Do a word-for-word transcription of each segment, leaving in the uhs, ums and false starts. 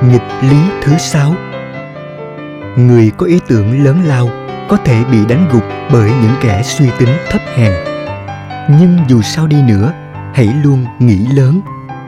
Nghịch lý thứ sáu. Người có ý tưởng lớn lao có thể bị đánh gục bởi những kẻ suy tính thấp hèn. Nhưng dù sao đi nữa, hãy luôn nghĩ lớn.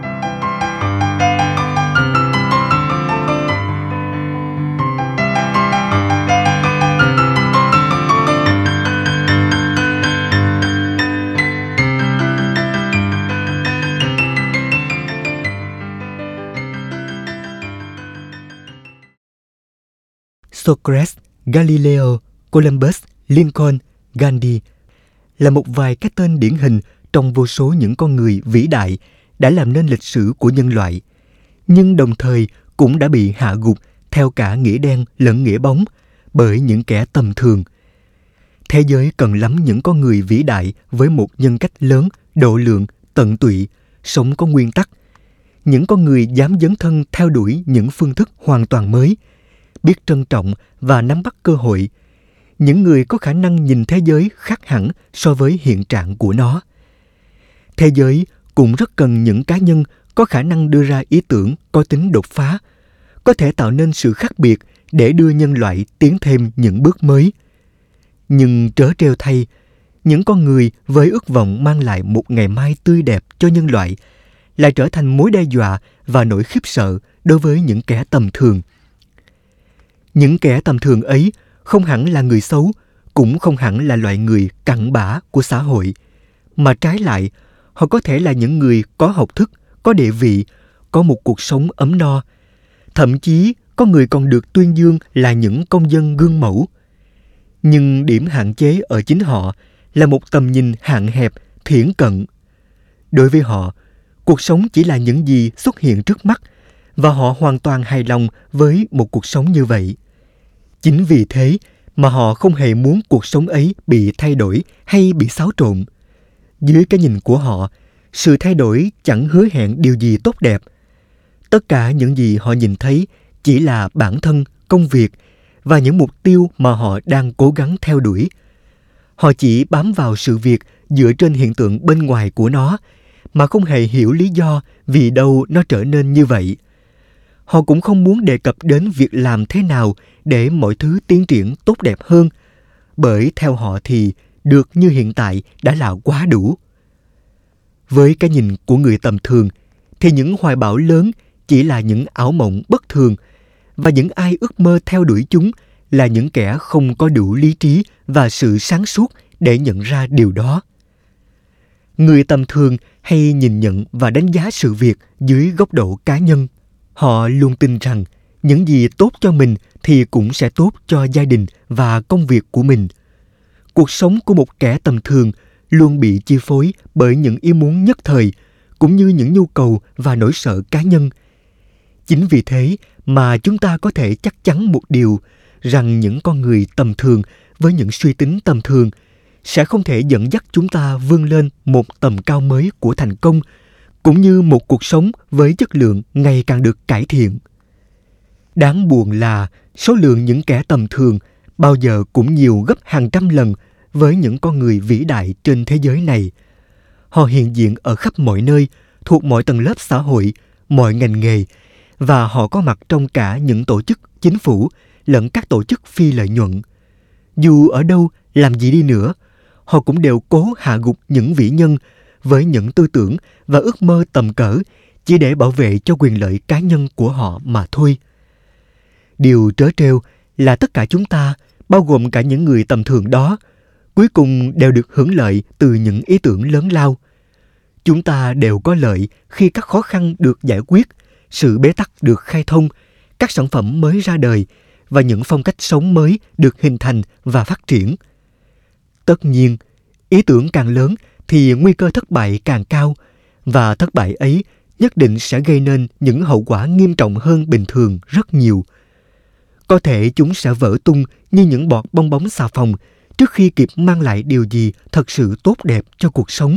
Socrates, Galileo, Columbus, Lincoln, Gandhi là một vài cái tên điển hình trong vô số những con người vĩ đại đã làm nên lịch sử của nhân loại, nhưng đồng thời cũng đã bị hạ gục theo cả nghĩa đen lẫn nghĩa bóng bởi những kẻ tầm thường. Thế giới cần lắm những con người vĩ đại với một nhân cách lớn, độ lượng, tận tụy, sống có nguyên tắc. Những con người dám dấn thân theo đuổi những phương thức hoàn toàn mới, biết trân trọng và nắm bắt cơ hội. Những người có khả năng nhìn thế giới khác hẳn so với hiện trạng của nó. Thế giới cũng rất cần những cá nhân có khả năng đưa ra ý tưởng có tính đột phá, có thể tạo nên sự khác biệt để đưa nhân loại tiến thêm những bước mới. Nhưng trớ trêu thay, những con người với ước vọng mang lại một ngày mai tươi đẹp cho nhân loại lại trở thành mối đe dọa và nỗi khiếp sợ đối với những kẻ tầm thường. Những kẻ tầm thường ấy không hẳn là người xấu, cũng không hẳn là loại người cặn bã của xã hội, mà trái lại, họ có thể là những người có học thức, có địa vị, có một cuộc sống ấm no. Thậm chí, có người còn được tuyên dương là những công dân gương mẫu. Nhưng điểm hạn chế ở chính họ là một tầm nhìn hạn hẹp, thiển cận. Đối với họ, cuộc sống chỉ là những gì xuất hiện trước mắt, và họ hoàn toàn hài lòng với một cuộc sống như vậy. Chính vì thế mà họ không hề muốn cuộc sống ấy bị thay đổi hay bị xáo trộn. Dưới cái nhìn của họ, sự thay đổi chẳng hứa hẹn điều gì tốt đẹp. Tất cả những gì họ nhìn thấy chỉ là bản thân, công việc và những mục tiêu mà họ đang cố gắng theo đuổi. Họ chỉ bám vào sự việc dựa trên hiện tượng bên ngoài của nó, mà không hề hiểu lý do vì đâu nó trở nên như vậy. Họ cũng không muốn đề cập đến việc làm thế nào để mọi thứ tiến triển tốt đẹp hơn, bởi theo họ thì được như hiện tại đã là quá đủ. Với cái nhìn của người tầm thường, thì những hoài bão lớn chỉ là những ảo mộng bất thường, và những ai ước mơ theo đuổi chúng là những kẻ không có đủ lý trí và sự sáng suốt để nhận ra điều đó. Người tầm thường hay nhìn nhận và đánh giá sự việc dưới góc độ cá nhân. Họ luôn tin rằng những gì tốt cho mình thì cũng sẽ tốt cho gia đình và công việc của mình. Cuộc sống của một kẻ tầm thường luôn bị chi phối bởi những ý muốn nhất thời, cũng như những nhu cầu và nỗi sợ cá nhân. Chính vì thế mà chúng ta có thể chắc chắn một điều, rằng những con người tầm thường với những suy tính tầm thường sẽ không thể dẫn dắt chúng ta vươn lên một tầm cao mới của thành công, cũng như một cuộc sống với chất lượng ngày càng được cải thiện. Đáng buồn là số lượng những kẻ tầm thường bao giờ cũng nhiều gấp hàng trăm lần với những con người vĩ đại trên thế giới này. Họ hiện diện ở khắp mọi nơi, thuộc mọi tầng lớp xã hội, mọi ngành nghề, và họ có mặt trong cả những tổ chức chính phủ lẫn các tổ chức phi lợi nhuận. Dù ở đâu, làm gì đi nữa, họ cũng đều cố hạ gục những vĩ nhân với những tư tưởng và ước mơ tầm cỡ chỉ để bảo vệ cho quyền lợi cá nhân của họ mà thôi. Điều trớ trêu là tất cả chúng ta, bao gồm cả những người tầm thường đó, cuối cùng đều được hưởng lợi từ những ý tưởng lớn lao. Chúng ta đều có lợi khi các khó khăn được giải quyết, sự bế tắc được khai thông, các sản phẩm mới ra đời và những phong cách sống mới được hình thành và phát triển. Tất nhiên, ý tưởng càng lớn thì nguy cơ thất bại càng cao, và thất bại ấy nhất định sẽ gây nên những hậu quả nghiêm trọng hơn bình thường rất nhiều. Có thể chúng sẽ vỡ tung như những bọt bong bóng xà phòng trước khi kịp mang lại điều gì thật sự tốt đẹp cho cuộc sống.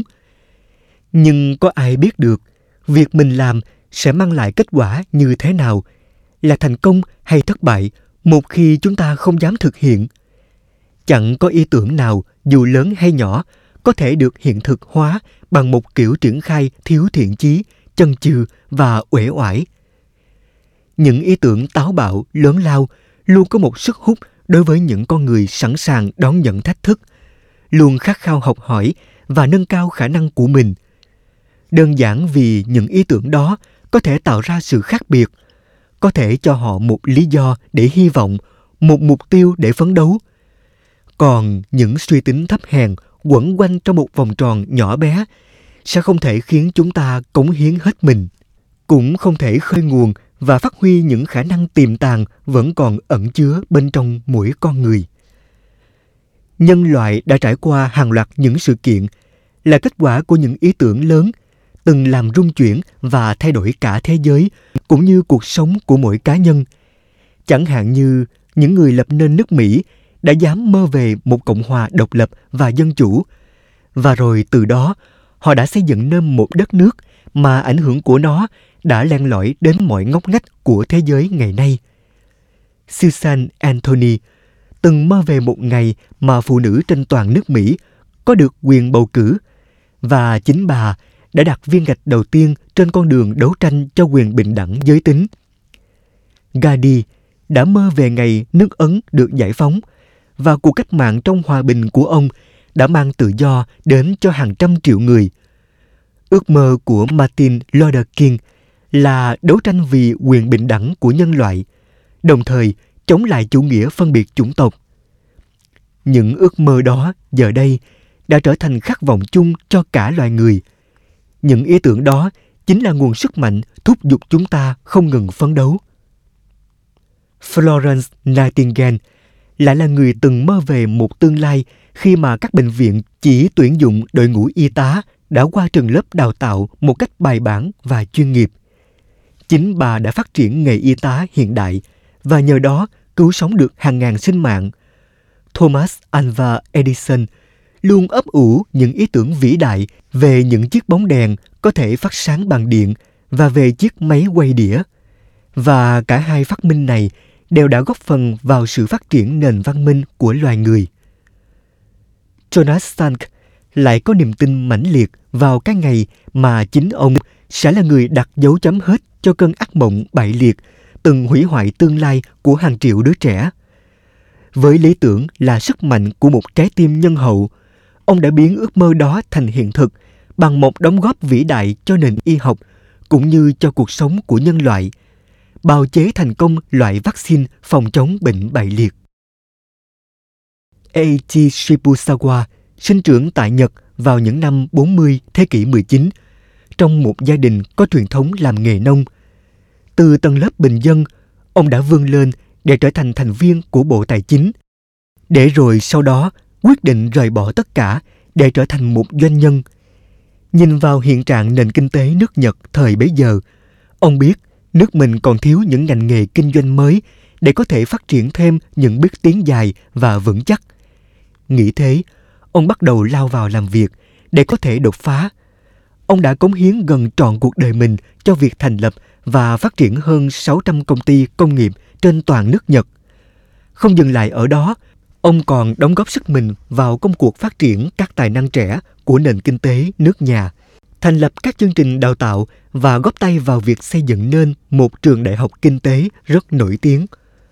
Nhưng có ai biết được việc mình làm sẽ mang lại kết quả như thế nào, là thành công hay thất bại một khi chúng ta không dám thực hiện. Chẳng có ý tưởng nào, dù lớn hay nhỏ, có thể được hiện thực hóa bằng một kiểu triển khai thiếu thiện chí, chần chừ và uể oải. Những ý tưởng táo bạo, lớn lao luôn có một sức hút đối với những con người sẵn sàng đón nhận thách thức, luôn khát khao học hỏi và nâng cao khả năng của mình. Đơn giản vì những ý tưởng đó có thể tạo ra sự khác biệt, có thể cho họ một lý do để hy vọng, một mục tiêu để phấn đấu. Còn những suy tính thấp hèn quẩn quanh trong một vòng tròn nhỏ bé sẽ không thể khiến chúng ta cống hiến hết mình, cũng không thể khơi nguồn và phát huy những khả năng tiềm tàng vẫn còn ẩn chứa bên trong mỗi con người. Nhân loại đã trải qua hàng loạt những sự kiện là kết quả của những ý tưởng lớn từng làm rung chuyển và thay đổi cả thế giới cũng như cuộc sống của mỗi cá nhân. Chẳng hạn như những người lập nên nước Mỹ đã dám mơ về một cộng hòa độc lập và dân chủ, và rồi từ đó họ đã xây dựng nên một đất nước mà ảnh hưởng của nó đã len lỏi đến mọi ngóc ngách của thế giới ngày nay. Susan Anthony từng mơ về một ngày mà phụ nữ trên toàn nước Mỹ có được quyền bầu cử, và chính bà đã đặt viên gạch đầu tiên trên con đường đấu tranh cho quyền bình đẳng giới tính. Gandhi đã mơ về ngày nước Ấn được giải phóng, và cuộc cách mạng trong hòa bình của ông đã mang tự do đến cho hàng trăm triệu người. Ước mơ của Martin Luther King là đấu tranh vì quyền bình đẳng của nhân loại, đồng thời chống lại chủ nghĩa phân biệt chủng tộc. Những ước mơ đó giờ đây đã trở thành khát vọng chung cho cả loài người. Những ý tưởng đó chính là nguồn sức mạnh thúc giục chúng ta không ngừng phấn đấu. Florence Nightingale lại là người từng mơ về một tương lai khi mà các bệnh viện chỉ tuyển dụng đội ngũ y tá đã qua trường lớp đào tạo một cách bài bản và chuyên nghiệp. Chính bà đã phát triển nghề y tá hiện đại và nhờ đó cứu sống được hàng ngàn sinh mạng. Thomas Alva Edison luôn ấp ủ những ý tưởng vĩ đại về những chiếc bóng đèn có thể phát sáng bằng điện và về chiếc máy quay đĩa. Và cả hai phát minh này đều đã góp phần vào sự phát triển nền văn minh của loài người. Jonas Salk lại có niềm tin mãnh liệt vào cái ngày mà chính ông sẽ là người đặt dấu chấm hết cho cơn ác mộng bại liệt từng hủy hoại tương lai của hàng triệu đứa trẻ. Với lý tưởng là sức mạnh của một trái tim nhân hậu, ông đã biến ước mơ đó thành hiện thực bằng một đóng góp vĩ đại cho nền y học cũng như cho cuộc sống của nhân loại, bào chế thành công loại vaccine phòng chống bệnh bại liệt. Eiichi Shibusawa sinh trưởng tại Nhật vào những năm bốn mươi thế kỷ mười chín, trong một gia đình có truyền thống làm nghề nông. Từ tầng lớp bình dân, ông đã vươn lên để trở thành thành viên của Bộ Tài chính, để rồi sau đó quyết định rời bỏ tất cả để trở thành một doanh nhân. Nhìn vào hiện trạng nền kinh tế nước Nhật thời bấy giờ, ông biết nước mình còn thiếu những ngành nghề kinh doanh mới để có thể phát triển thêm những bước tiến dài và vững chắc. Nghĩ thế, ông bắt đầu lao vào làm việc để có thể đột phá. Ông đã cống hiến gần trọn cuộc đời mình cho việc thành lập và phát triển hơn sáu trăm công ty công nghiệp trên toàn nước Nhật. Không dừng lại ở đó, ông còn đóng góp sức mình vào công cuộc phát triển các tài năng trẻ của nền kinh tế nước nhà, thành lập các chương trình đào tạo và góp tay vào việc xây dựng nên một trường đại học kinh tế rất nổi tiếng.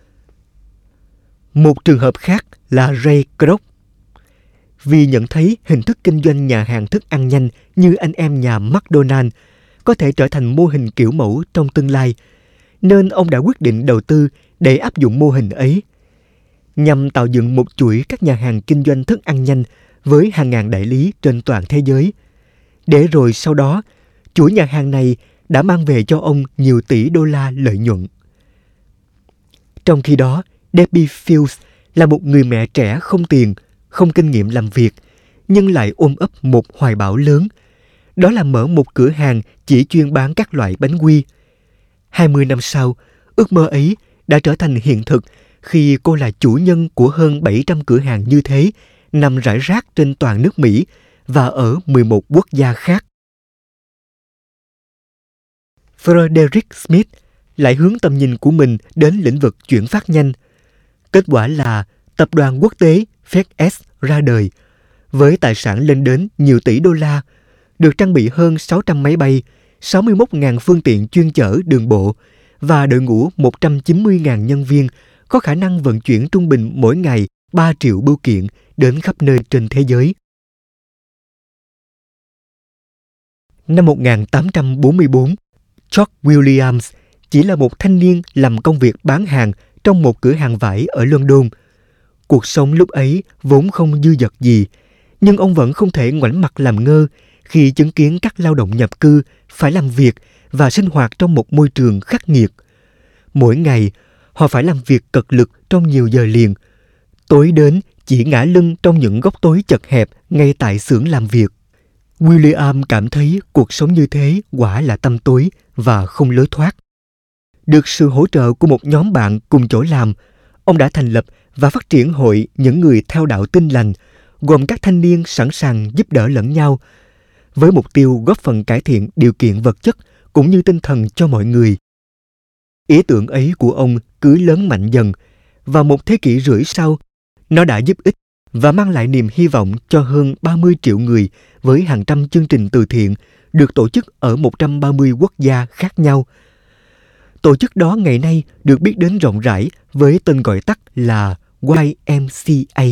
Một trường hợp khác là Ray Kroc. Vì nhận thấy hình thức kinh doanh nhà hàng thức ăn nhanh như anh em nhà McDonald có thể trở thành mô hình kiểu mẫu trong tương lai, nên ông đã quyết định đầu tư để áp dụng mô hình ấy, nhằm tạo dựng một chuỗi các nhà hàng kinh doanh thức ăn nhanh với hàng ngàn đại lý trên toàn thế giới. Để rồi sau đó, chuỗi nhà hàng này đã mang về cho ông nhiều tỷ đô la lợi nhuận. Trong khi đó, Debbie Fields là một người mẹ trẻ không tiền, không kinh nghiệm làm việc, nhưng lại ôm ấp một hoài bão lớn. Đó là mở một cửa hàng chỉ chuyên bán các loại bánh quy. hai mươi năm sau, ước mơ ấy đã trở thành hiện thực khi cô là chủ nhân của hơn bảy trăm cửa hàng như thế, nằm rải rác trên toàn nước Mỹ và ở mười một quốc gia khác. Frederick Smith lại hướng tầm nhìn của mình đến lĩnh vực chuyển phát nhanh. Kết quả là tập đoàn quốc tế FedEx ra đời, với tài sản lên đến nhiều tỷ đô la, được trang bị hơn sáu trăm máy bay, sáu mươi mốt nghìn phương tiện chuyên chở đường bộ và đội ngũ một trăm chín mươi nghìn nhân viên có khả năng vận chuyển trung bình mỗi ngày ba triệu bưu kiện đến khắp nơi trên thế giới. Năm một nghìn tám trăm bốn mươi tư, George Williams chỉ là một thanh niên làm công việc bán hàng trong một cửa hàng vải ở London. Cuộc sống lúc ấy vốn không dư dật gì, nhưng ông vẫn không thể ngoảnh mặt làm ngơ khi chứng kiến các lao động nhập cư phải làm việc và sinh hoạt trong một môi trường khắc nghiệt. Mỗi ngày, họ phải làm việc cật lực trong nhiều giờ liền. Tối đến chỉ ngả lưng trong những góc tối chật hẹp ngay tại xưởng làm việc. William cảm thấy cuộc sống như thế quả là tăm tối và không lối thoát. Được sự hỗ trợ của một nhóm bạn cùng chỗ làm, ông đã thành lập và phát triển hội những người theo đạo Tin Lành, gồm các thanh niên sẵn sàng giúp đỡ lẫn nhau, với mục tiêu góp phần cải thiện điều kiện vật chất cũng như tinh thần cho mọi người. Ý tưởng ấy của ông cứ lớn mạnh dần, và một thế kỷ rưỡi sau, nó đã giúp ích và mang lại niềm hy vọng cho hơn ba mươi triệu người với hàng trăm chương trình từ thiện được tổ chức ở một trăm ba mươi quốc gia khác nhau. Tổ chức đó ngày nay được biết đến rộng rãi với tên gọi tắt là Y M C A.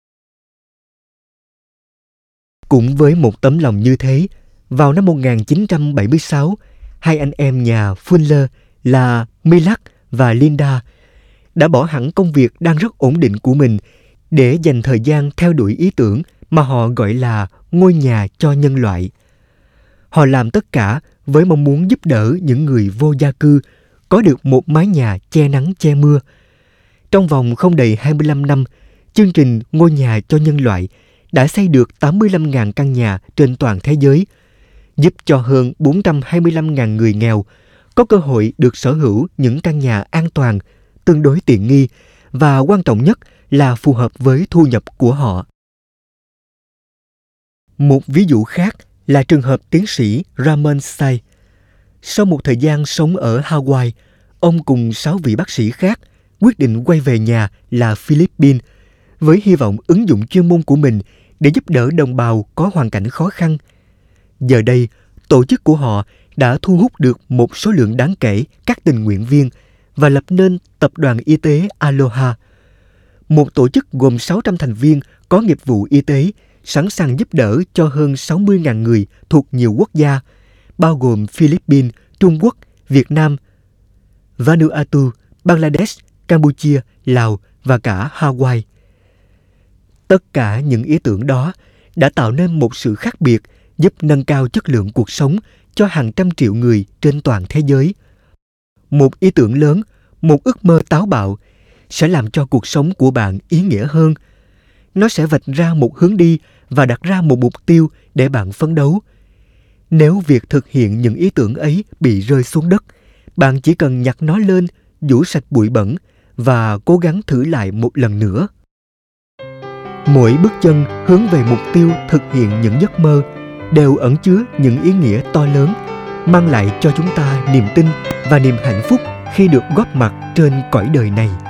Cũng với một tấm lòng như thế, vào năm một nghìn chín trăm bảy mươi sáu, hai anh em nhà Fuller là Millard và Linda đã bỏ hẳn công việc đang rất ổn định của mình để dành thời gian theo đuổi ý tưởng mà họ gọi là ngôi nhà cho nhân loại. Họ làm tất cả với mong muốn giúp đỡ những người vô gia cư có được một mái nhà che nắng che mưa. Trong vòng không đầy hai mươi lăm năm, chương trình Ngôi nhà cho nhân loại đã xây được tám mươi lăm nghìn căn nhà trên toàn thế giới, giúp cho hơn bốn trăm hai mươi lăm nghìn người nghèo có cơ hội được sở hữu những căn nhà an toàn, tương đối tiện nghi và quan trọng nhất là phù hợp với thu nhập của họ. Một ví dụ khác là trường hợp tiến sĩ Ramon Say. Sau một thời gian sống ở Hawaii, ông cùng sáu vị bác sĩ khác quyết định quay về nhà là Philippines với hy vọng ứng dụng chuyên môn của mình để giúp đỡ đồng bào có hoàn cảnh khó khăn. Giờ đây, tổ chức của họ đã thu hút được một số lượng đáng kể các tình nguyện viên và lập nên Tập đoàn Y tế Aloha, một tổ chức gồm sáu trăm thành viên có nghiệp vụ y tế sẵn sàng giúp đỡ cho hơn sáu mươi nghìn người thuộc nhiều quốc gia, bao gồm Philippines, Trung Quốc, Việt Nam, Vanuatu, Bangladesh, Campuchia, Lào và cả Hawaii. Tất cả những ý tưởng đó đã tạo nên một sự khác biệt giúp nâng cao chất lượng cuộc sống cho hàng trăm triệu người trên toàn thế giới. Một ý tưởng lớn, một ước mơ táo bạo sẽ làm cho cuộc sống của bạn ý nghĩa hơn. Nó sẽ vạch ra một hướng đi và đặt ra một mục tiêu để bạn phấn đấu. Nếu việc thực hiện những ý tưởng ấy bị rơi xuống đất, bạn chỉ cần nhặt nó lên, giũ sạch bụi bẩn và cố gắng thử lại một lần nữa. Mỗi bước chân hướng về mục tiêu thực hiện những giấc mơ đều ẩn chứa những ý nghĩa to lớn, mang lại cho chúng ta niềm tin và niềm hạnh phúc khi được góp mặt trên cõi đời này.